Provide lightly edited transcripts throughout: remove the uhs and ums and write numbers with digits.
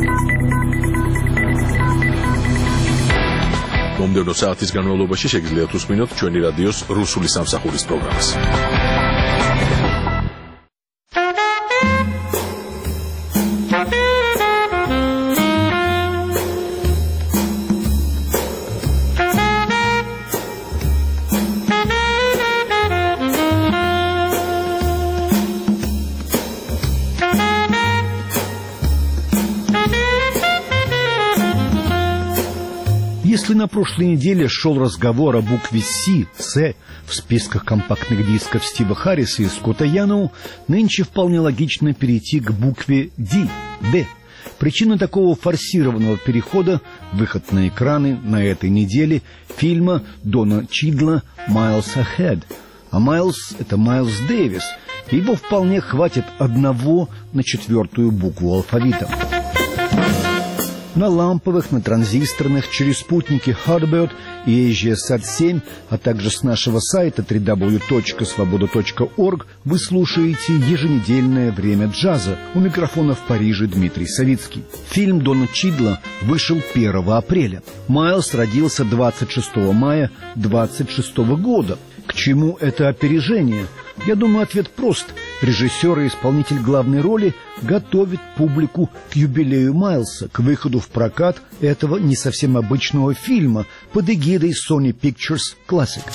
მომდევნო საათის განმავლობაში შეგიძლიათ უსმინოთ ჩვენი რადიოს რუსული სამსახურის პროგრამას. Если на прошлой неделе шел разговор о букве «С» в списках компактных дисков Стива Харриса и Скотта Яноу, нынче вполне логично перейти к букве «Д». Причина такого форсированного перехода – выход на экраны на этой неделе фильма Дона Чидла «Miles Ahead». А Майлз – это Майлз Дэвис, и его вполне хватит одного на 4-ю букву алфавита. На ламповых, на транзисторных, через спутники Hardbird и AGSat-7, а также с нашего сайта www.svoboda.org вы слушаете еженедельное время джаза. У микрофона в Париже Дмитрий Савицкий. Фильм Дона Чидла вышел 1 апреля. Майлз родился 26 мая 26 года. К чему это опережение? Я думаю, ответ прост. Режиссер и исполнитель главной роли готовит публику к юбилею Майлса, к выходу в прокат этого не совсем обычного фильма под эгидой Sony Pictures Classic.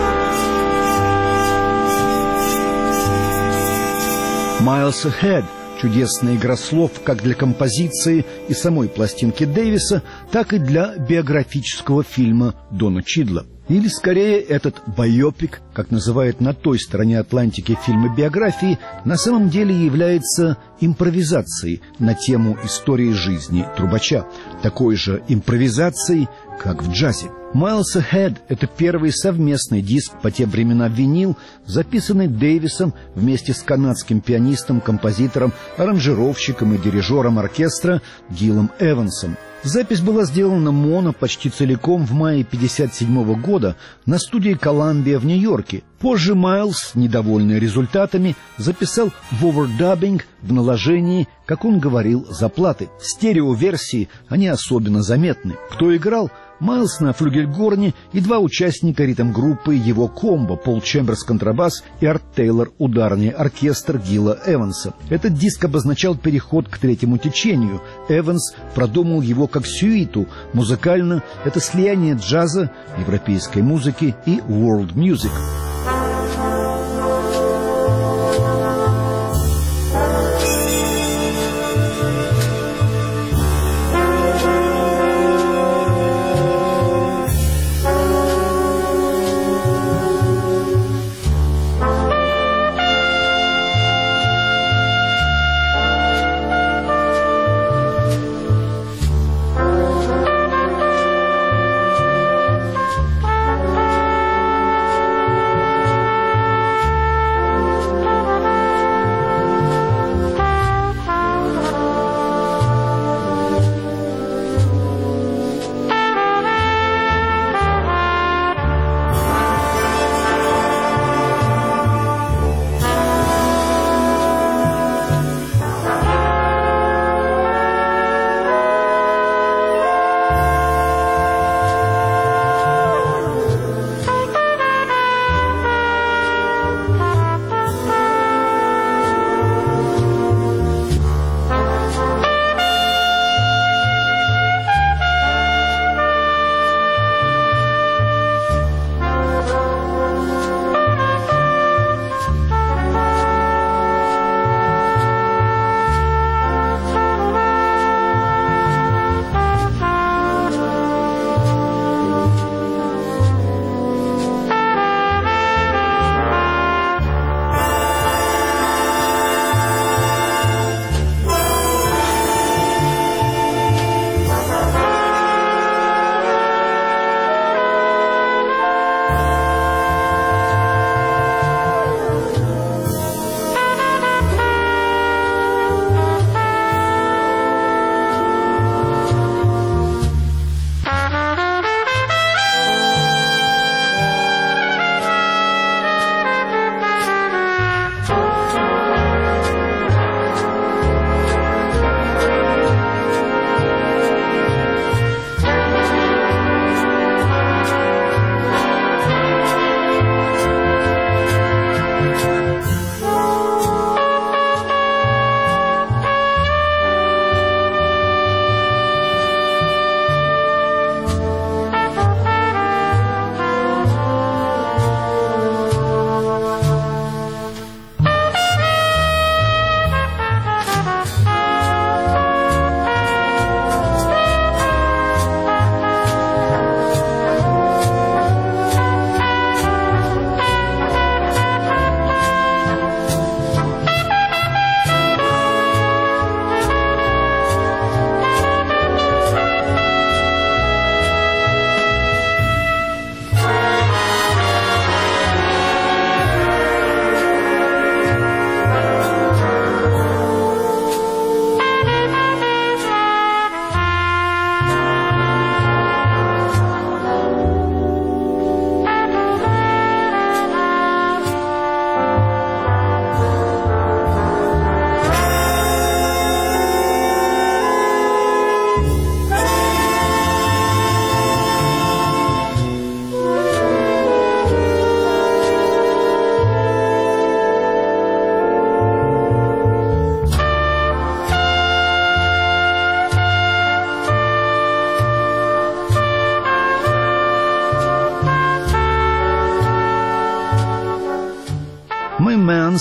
Miles Ahead Чудесная игра слов как для композиции и самой пластинки Дэвиса, так и для биографического фильма Дона Чидла. Или, скорее, этот байопик, как называют на той стороне Атлантики фильмы биографии, на самом деле является импровизацией на тему истории жизни трубача, такой же импровизацией, как в джазе. «Miles Ahead» — это первый совместный диск, по тем временам винил, записанный Дэвисом вместе с канадским пианистом, композитором, аранжировщиком и дирижером оркестра Гилом Эвансом. Запись была сделана моно почти целиком в мае 1957 года на студии «Коламбия» в Нью-Йорке. Позже Майлз, недовольный результатами, записал в овердаббинг в наложении, как он говорил, заплаты. Стереоверсии они особенно заметны. Кто играл? Майлз на флюгельгорне и два участника ритм-группы его комбо: Пол Чемберс контрабас и Арт Тейлор ударный оркестр Гила Эванса. Этот диск обозначал переход к третьему течению. Эванс продумал его как сюиту. Музыкально это слияние джаза, европейской музыки и world music.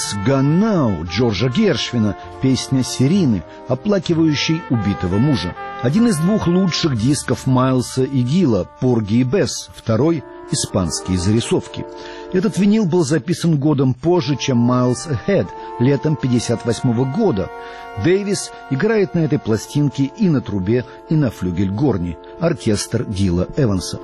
Time's Gone Now Джорджа Гершвина, песня Серины, оплакивающей убитого мужа. Один из двух лучших дисков Майлса и Гилла, Порги и Бесс, второй — испанские зарисовки. Этот винил был записан годом позже, чем Miles Ahead, летом 1958 года. Дэвис играет на этой пластинке и на трубе, и на флюгельгорне. Оркестр Гилла Эванса.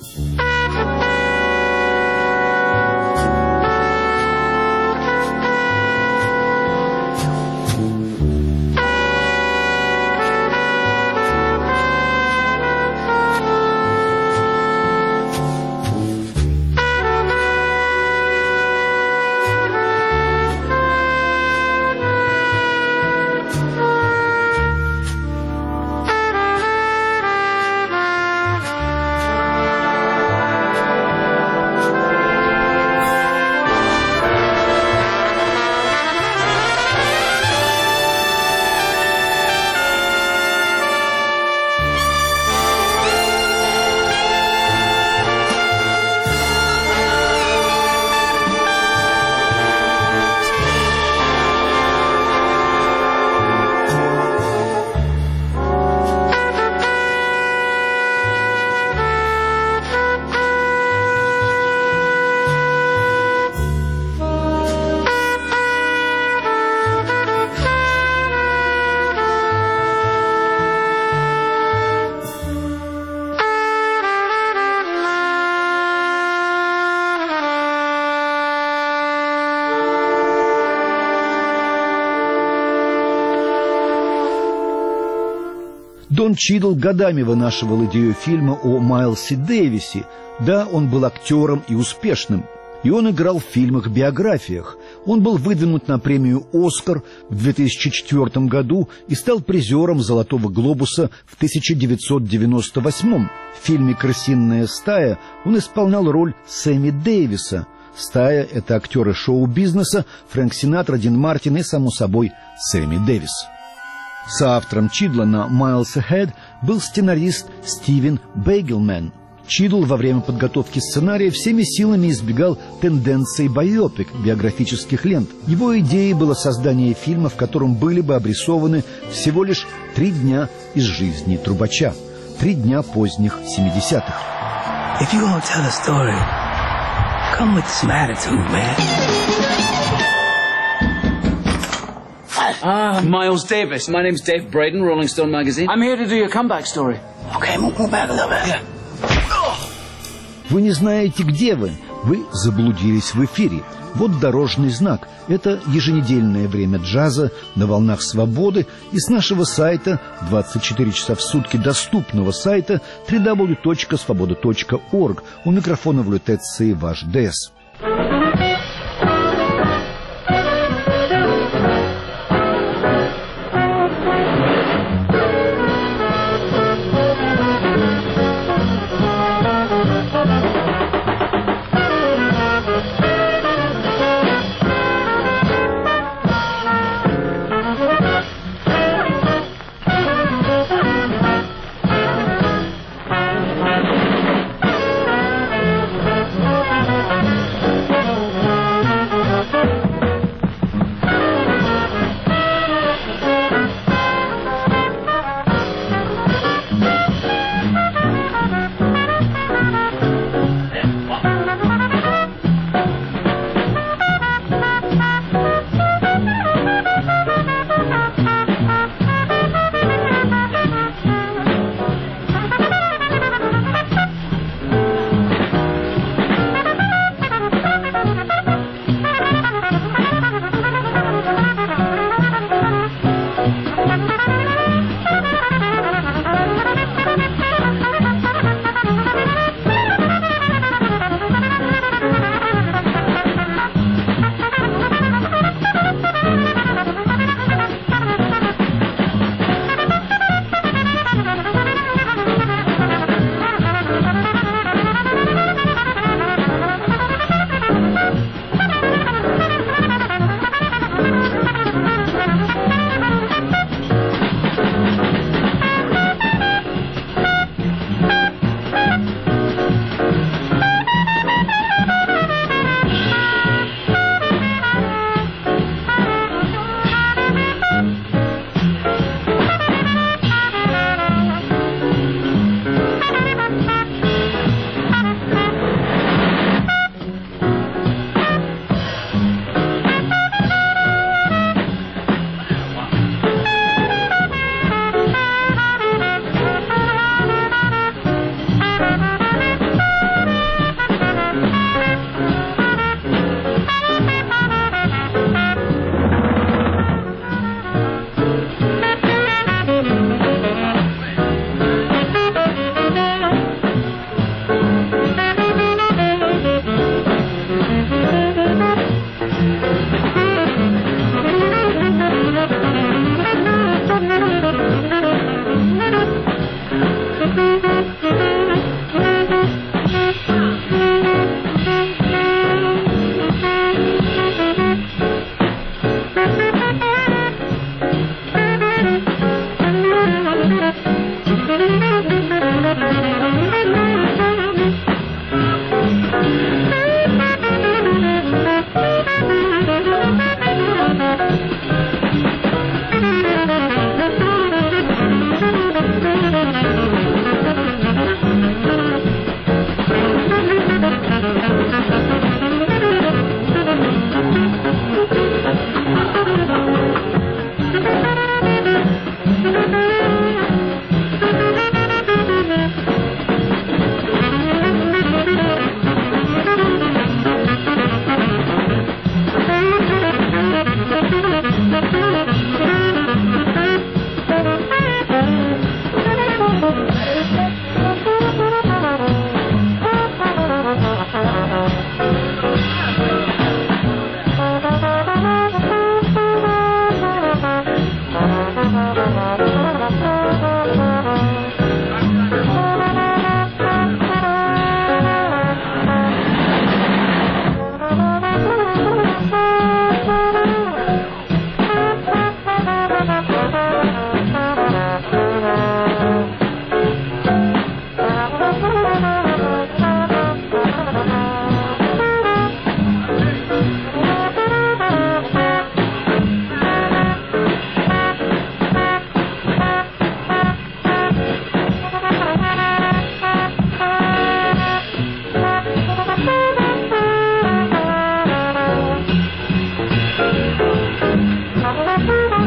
Дон Чидл годами вынашивал идею фильма о Майлсе Дэвисе. Да, он был актером и успешным. И он играл в фильмах-биографиях. Он был выдвинут на премию «Оскар» в 2004 году и стал призером «Золотого глобуса» в 1998. В фильме «Крысиная стая» он исполнял роль Сэмми Дэвиса. «Стая» — это актеры шоу-бизнеса Фрэнк Синатра, Дин Мартин и, само собой, Сэмми Дэвис. Соавтором Чидла на «Miles Ahead» был сценарист Стивен Бейгелмен. Чидл во время подготовки сценария всеми силами избегал тенденций байопик, биографических лент. Его идеей было создание фильма, в котором были бы обрисованы всего лишь 3 дня из жизни трубача. 3 дня поздних 70-х. If you're gonna tell a story, come with some attitude, man. Miles Davis. My name's Dave Braden, Rolling Stone magazine. I'm here to do your comeback story. Okay, move back a little bit. Yeah. Вы не знаете, где вы. Вы заблудились в эфире. Вот дорожный знак. Это еженедельное время джаза на волнах свободы. И с нашего сайта, 24 часа в сутки доступного сайта, www.svoboda.org. У микрофона в лютеции ваш ДС.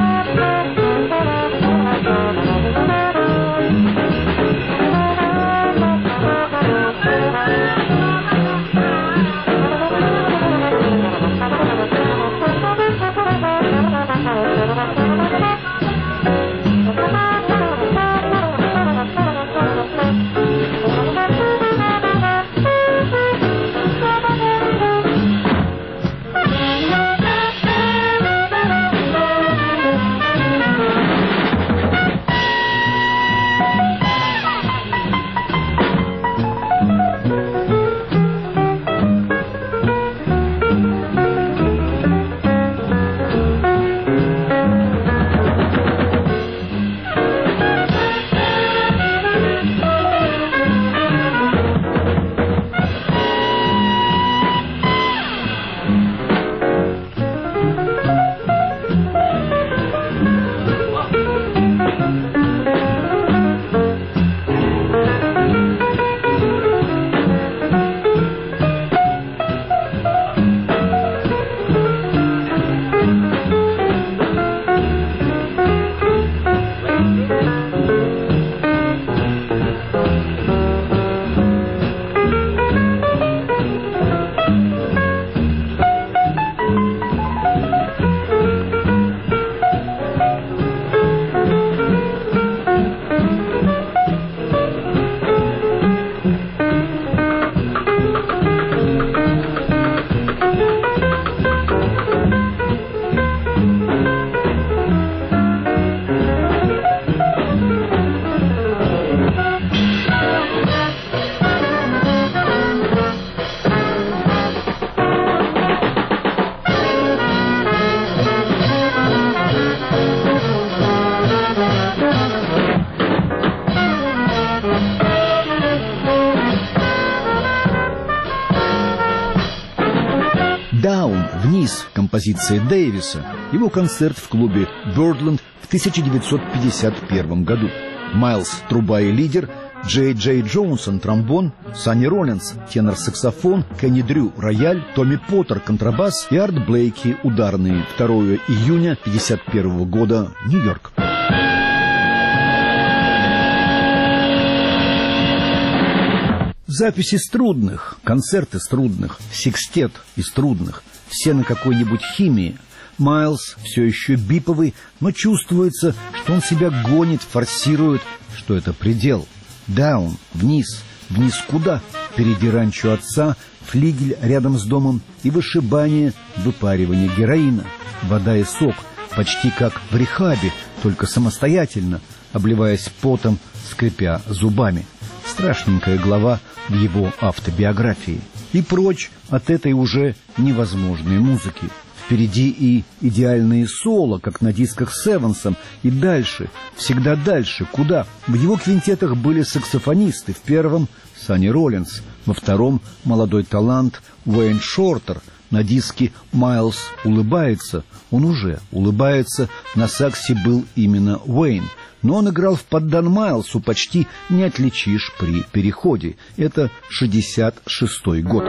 «Даун» вниз композиции Дэвиса, его концерт в клубе «Бёрдленд» в 1951 году. Майлз – труба и лидер, Джей Джонсон – тромбон, Санни Роллинс – тенор-саксофон, Кенни Дрю – рояль, Томми Поттер – контрабас и Арт Блейки – ударные. 2 июня 1951 года, Нью-Йорк. Записи из трудных, концерты из трудных, секстет из трудных, все на какой-нибудь химии. Майлз все еще биповый, но чувствуется, что он себя гонит, форсирует, что это предел. Даун, вниз, вниз куда? Впереди ранчо отца, флигель рядом с домом и вышибание, выпаривание героина. Вода и сок, почти как в рехабе, только самостоятельно, обливаясь потом, скрипя зубами. Страшненькая глава в его автобиографии. И прочь от этой уже невозможной музыки. Впереди и идеальные соло, как на дисках с Эвансом, и дальше, всегда дальше. Куда? В его квинтетах были саксофонисты. В первом — Санни Роллинс, во втором — молодой талант Уэйн Шортер. На диске «Майлз улыбается». Он уже улыбается. На саксе был именно Уэйн. Но он играл в поддан Майлсу, почти не отличишь при переходе. Это 66-й год.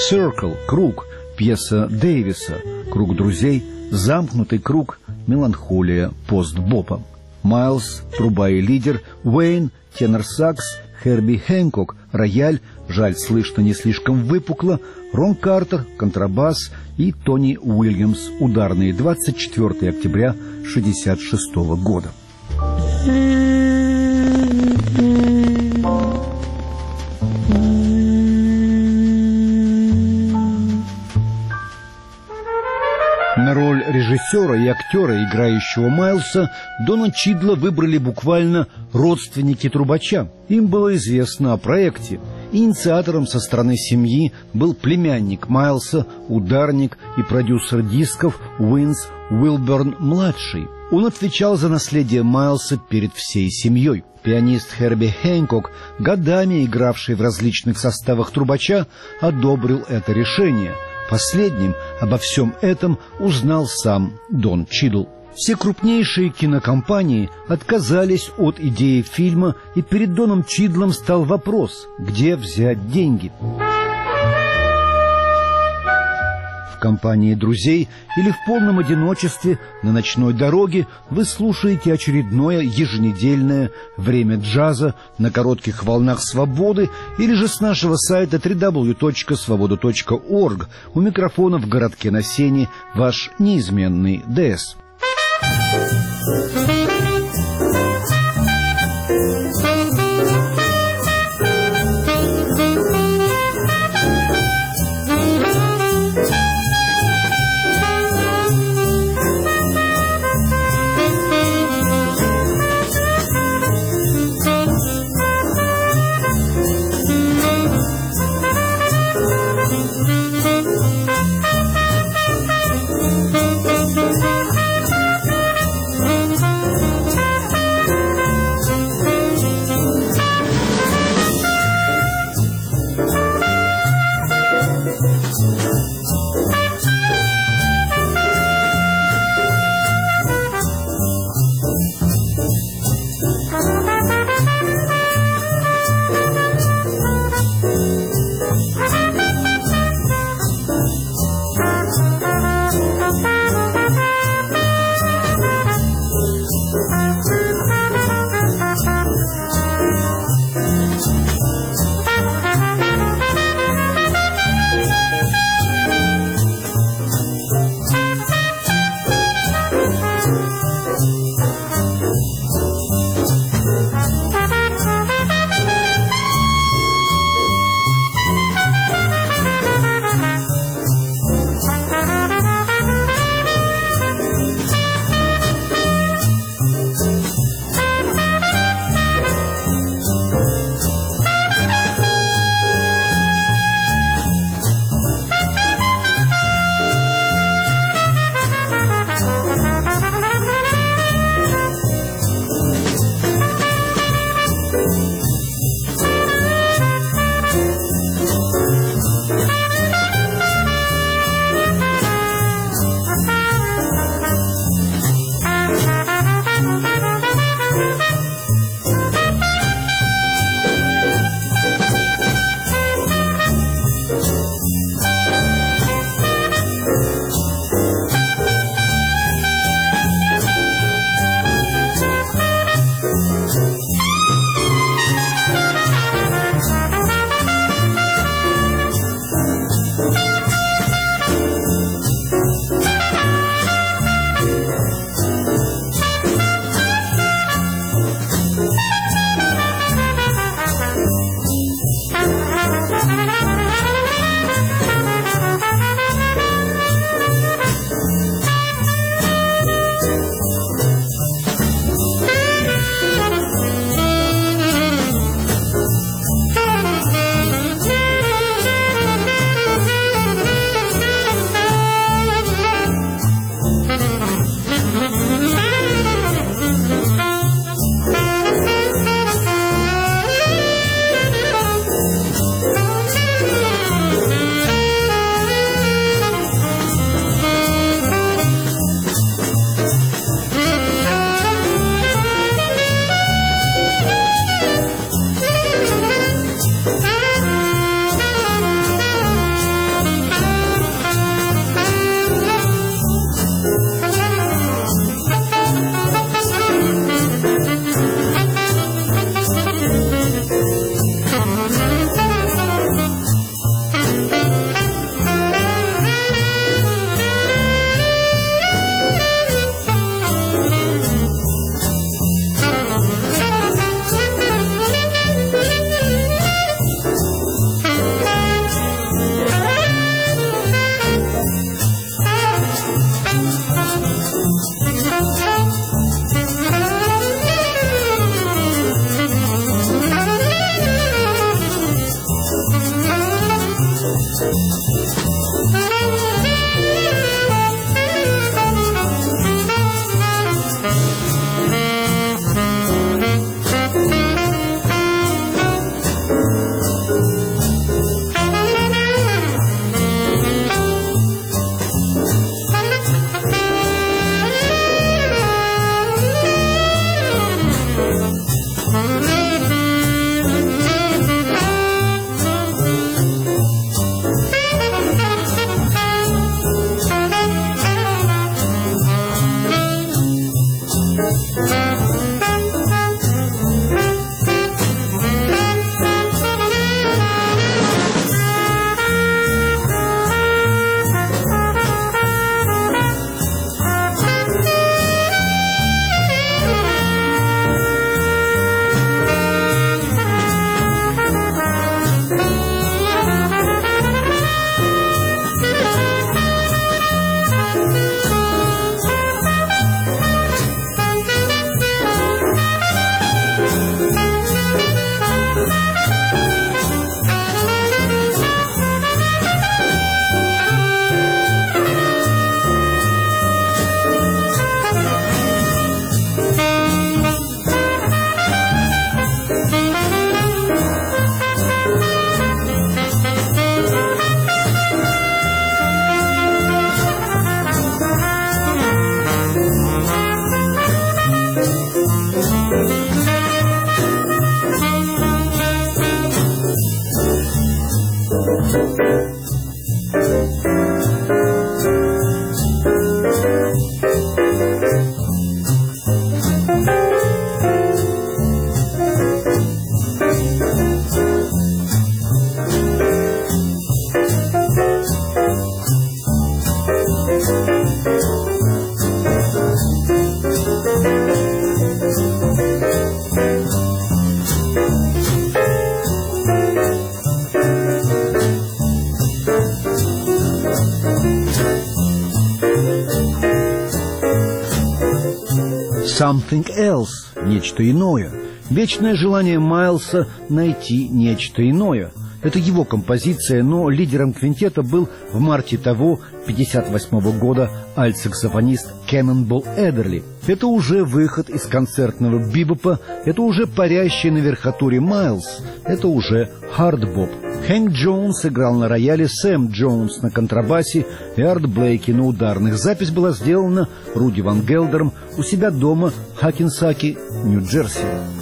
Circle — круг, пьеса Дэвиса, круг друзей, замкнутый круг, меланхолия пост-бопа. Майлз — труба и лидер, Уэйн — тенор-сакс, Херби Хэнкок — рояль, жаль, слышно не слишком выпукло, Рон Картер — контрабас и Тони Уильямс — ударные. 24 октября 1966 года. На роль режиссера и актера, играющего Майлса, Дона Чидла выбрали буквально родственники трубача. Им было известно о проекте. Инициатором со стороны семьи был племянник Майлса, ударник и продюсер дисков Уинс Уилберн-младший. Он отвечал за наследие Майлса перед всей семьей. Пианист Херби Хэнкок, годами игравший в различных составах трубача, одобрил это решение. Последним обо всем этом узнал сам Дон Чидл. Все крупнейшие кинокомпании отказались от идеи фильма, и перед Доном Чидлом стал вопрос, где взять деньги. В компании друзей или в полном одиночестве на ночной дороге вы слушаете очередное еженедельное «Время джаза» на коротких волнах свободы или же с нашего сайта www.svoboda.org. У микрофона в городке на Сене ваш неизменный ДС. Something Else, нечто иное. Вечное желание Майлса найти нечто иное. Это его композиция, но лидером квинтета был в марте того, 1958 года, альт-саксофонист Кэннонболл Эдерли. Это уже выход из концертного бибопа, это уже парящий на верхотуре Майлз, это уже хард-боп. Хэнк Джонс играл на рояле, Сэм Джонс на контрабасе и Арт Блейки на ударных. Запись была сделана Руди Ван Гелдером у себя дома в Хакенсаке, Нью-Джерси.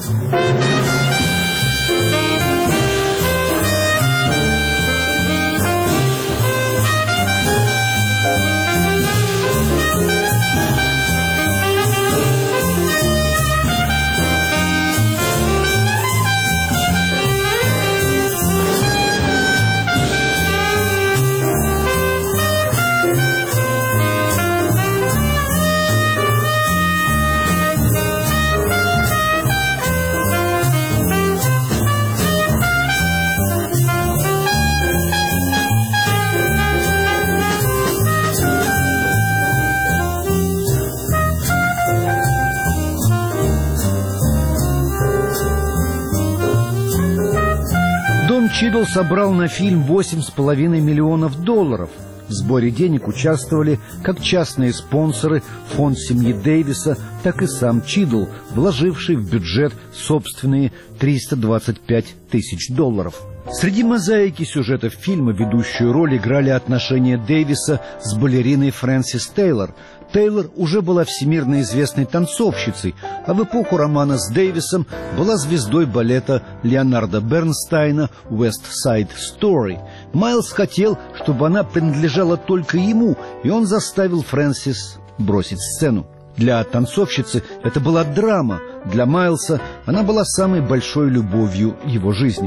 Чидл собрал на фильм $8,5 миллионов. В сборе денег участвовали как частные спонсоры, фонд семьи Дэвиса, так и сам Чидл, вложивший в бюджет собственные $325 тысяч. Среди мозаики сюжета фильма ведущую роль играли отношения Дэвиса с балериной Фрэнсис Тейлор. Тейлор уже была всемирно известной танцовщицей, а в эпоху романа с Дэвисом была звездой балета Леонарда Бернстайна «West Side Story». Майлз хотел, чтобы она принадлежала только ему, и он заставил Фрэнсис бросить сцену. Для танцовщицы это была драма, для Майлза она была самой большой любовью его жизни.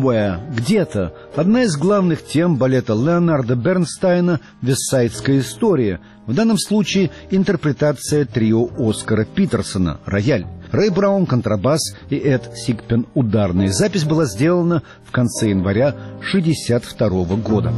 «Somewhere», «Где-то» — одна из главных тем балета Леонарда Бернстайна «Вестсайдская история». В данном случае интерпретация трио Оскара Питерсона «Рояль». Рэй Браун — контрабас и Эд Сигпен — ударные. Запись была сделана в конце января 1962 года.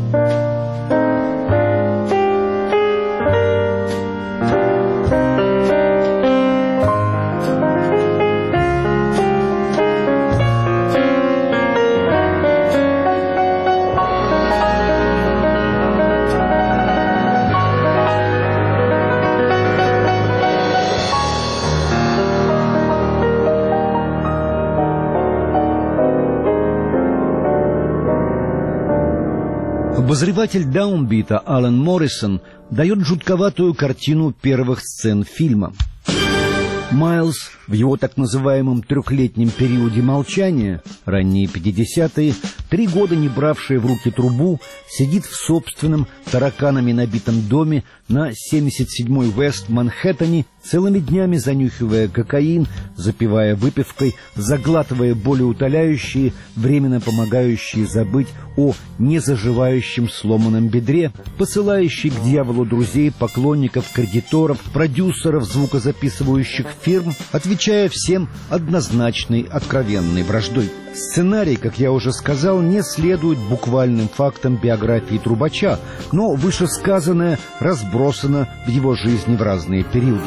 Обозреватель «Даунбита» Алан Моррисон дает жутковатую картину первых сцен фильма. Майлз в его так называемом трехлетнем периоде молчания, ранние 50-е, 3 года не бравший в руки трубу, сидит в собственном тараканами набитом доме на 77-й Вест Манхэттене, целыми днями занюхивая кокаин, запивая выпивкой, заглатывая болеутоляющие, временно помогающие забыть о незаживающем сломанном бедре, посылающий к дьяволу друзей, поклонников, кредиторов, продюсеров звукозаписывающих фирм, отвечая всем однозначной, откровенной враждой. Сценарий, как я уже сказал, не следует буквальным фактам биографии трубача, но вышесказанное разбросано в его жизни в разные периоды.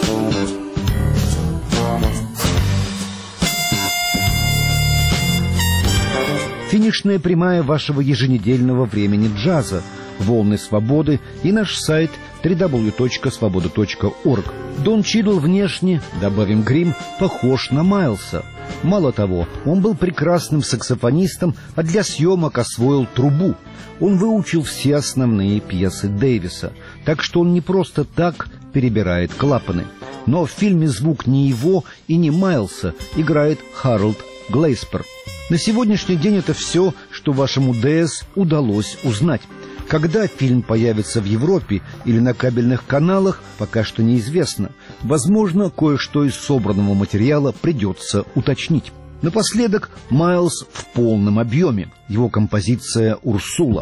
Финишная прямая вашего еженедельного времени джаза, волны свободы и наш сайт www.svoboda.org. Дон Чидл внешне, добавим грим, похож на Майлса. Мало того, он был прекрасным саксофонистом, а для съемок освоил трубу. Он выучил все основные пьесы Дэвиса, так что он не просто так перебирает клапаны. Но в фильме звук не его и не Майлса играет Харолд Глейспер. На сегодняшний день это все, что вашему ДС удалось узнать. Когда фильм появится в Европе или на кабельных каналах, пока что неизвестно. Возможно, кое-что из собранного материала придется уточнить. Напоследок, Майлз в полном объеме. Его композиция «Урсула».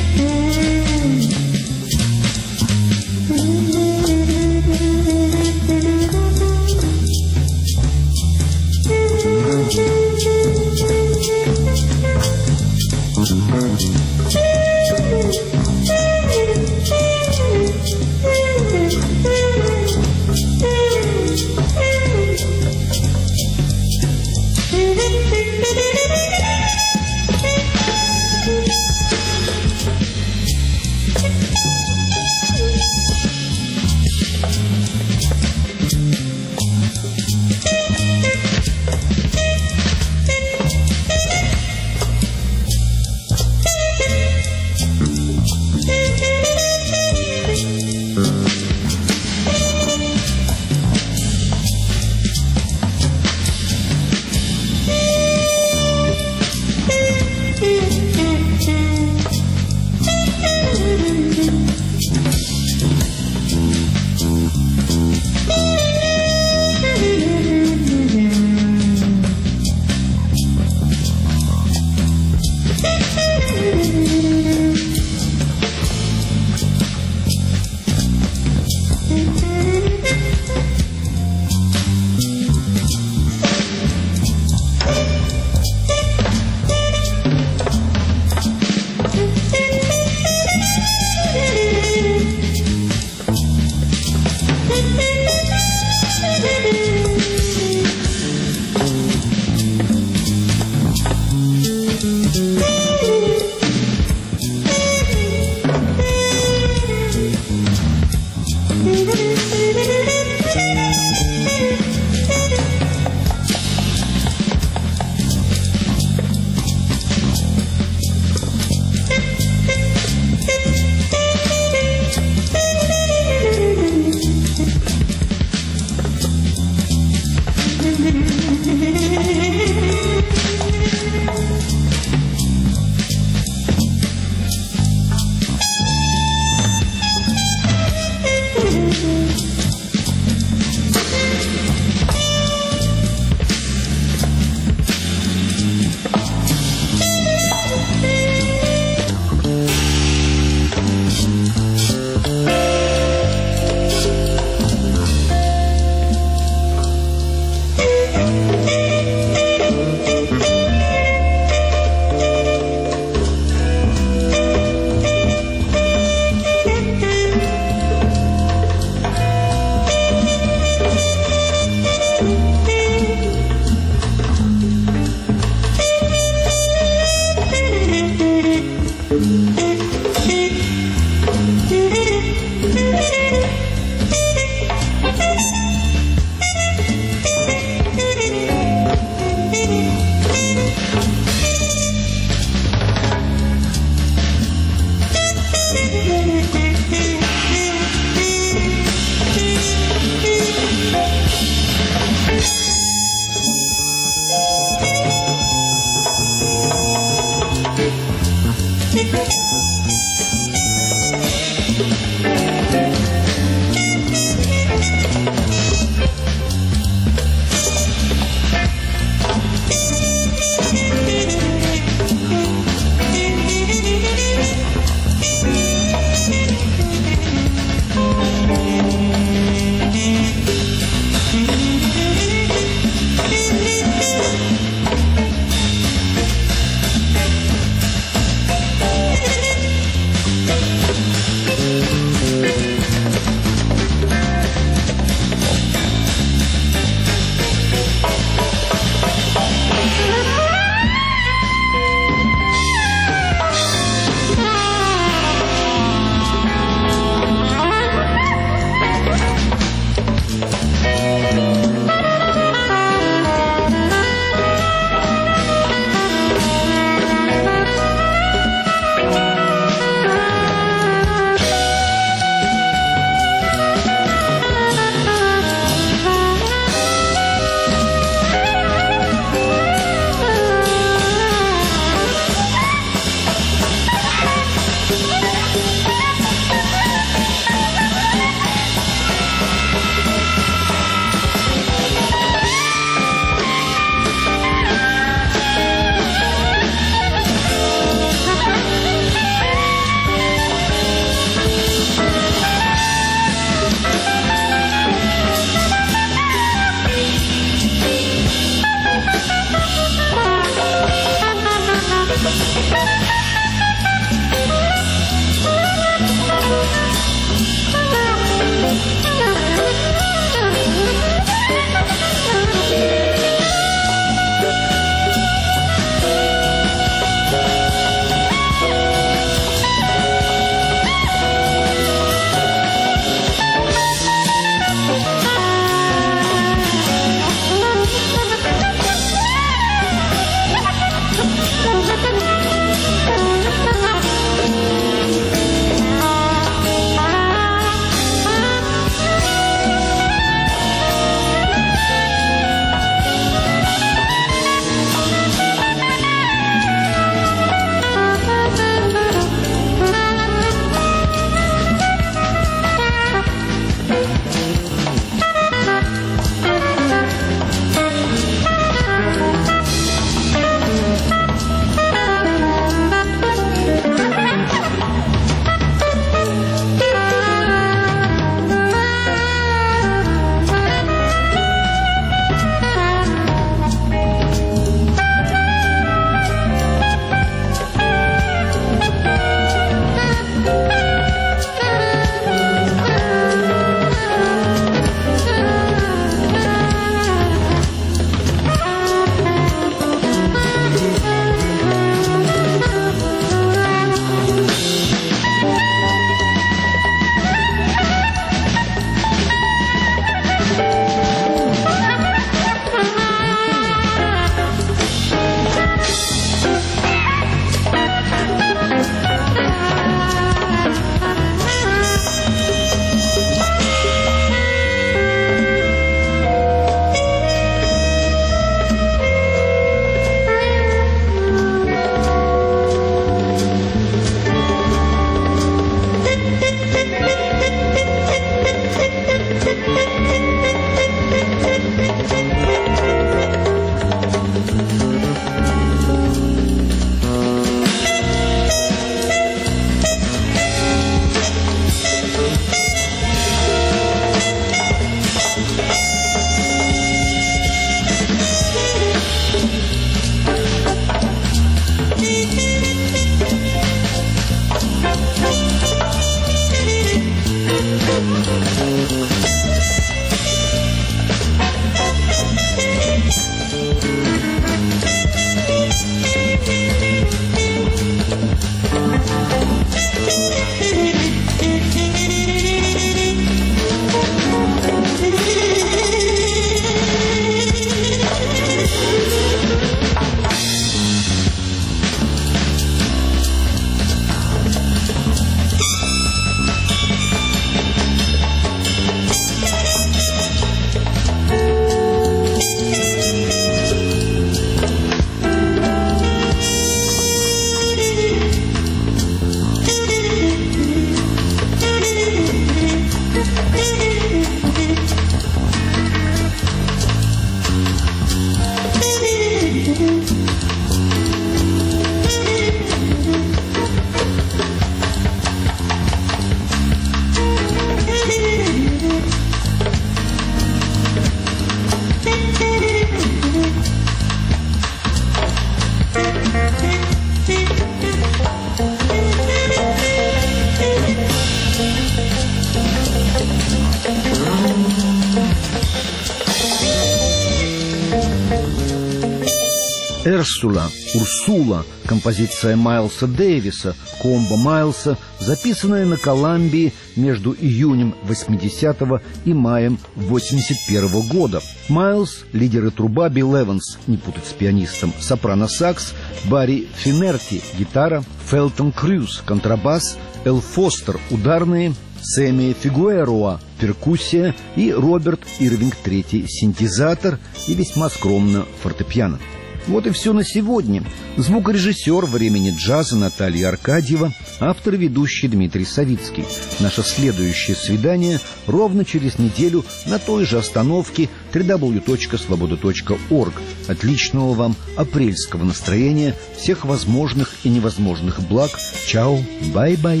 Урсула, композиция Майлса Дэвиса, комбо Майлса, записанная на Колумбии между июнем 80-го и маем 81-го года. Майлс, лидер и труба, Билл Эванс, не путать с пианистом, сопрано-сакс, Барри Финерти, гитара, Фелтон Крюс, контрабас, Эл Фостер, ударные, Сэмми Фигуэроа, перкуссия и Роберт Ирвинг III, синтезатор и весьма скромно фортепиано. Вот и все на сегодня. Звукорежиссер «Времени джаза» Наталья Аркадьева, автор и ведущий Дмитрий Савицкий. Наше следующее свидание ровно через неделю на той же остановке www.svoboda.org. Отличного вам апрельского настроения, всех возможных и невозможных благ. Чао, бай-бай.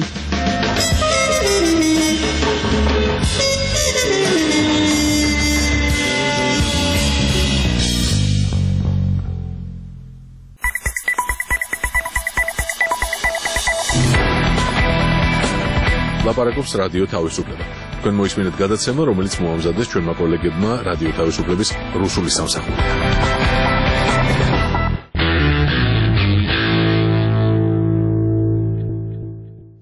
ლაპარაკობს რადიო თავისუფლება. თქვენ მოისმინეთ გადაცემა, რომელიც მოამზადეს ჩვენმა კოლეგებმა რადიო თავისუფლების რუსული სამსახური.